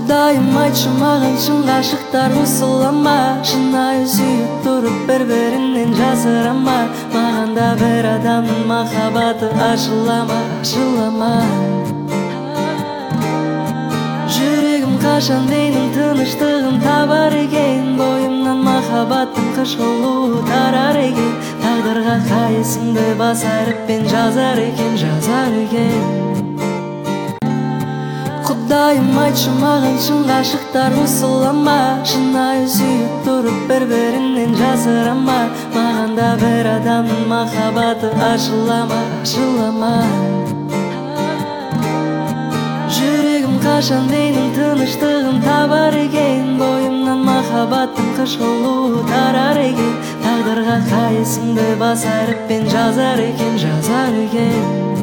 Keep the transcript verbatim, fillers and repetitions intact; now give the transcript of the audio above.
Құдайым айтшы маған, шын ғашықтар осыла ма? Шынайы сүйіп тұрып бір-бірінен жасыра ма? Маған да бір адамның махаббаты ашыла ма, ашыла ма? Жүрегім қашан менің тыныштығын табар екен? Бойымнан махаббаттың қышқылуы тарар екен? Тағдырға қай есімді басар әріппен жазар екен, жазар екен. Құдайым айтшы маған, шын ғашықтар осыла ма? Шынайы сүйіп тұрып бір-бірінен жасыра ма? Маған да бір адамның махаббаты ашыла ма, ашыла ма? Жүрегім қашан менің тыныштығын табар екен? Бойымнан махаббаттың қышқылуы тарар екен? Тағдырға қай есімді басар әріппен жазар екен, жазар екен.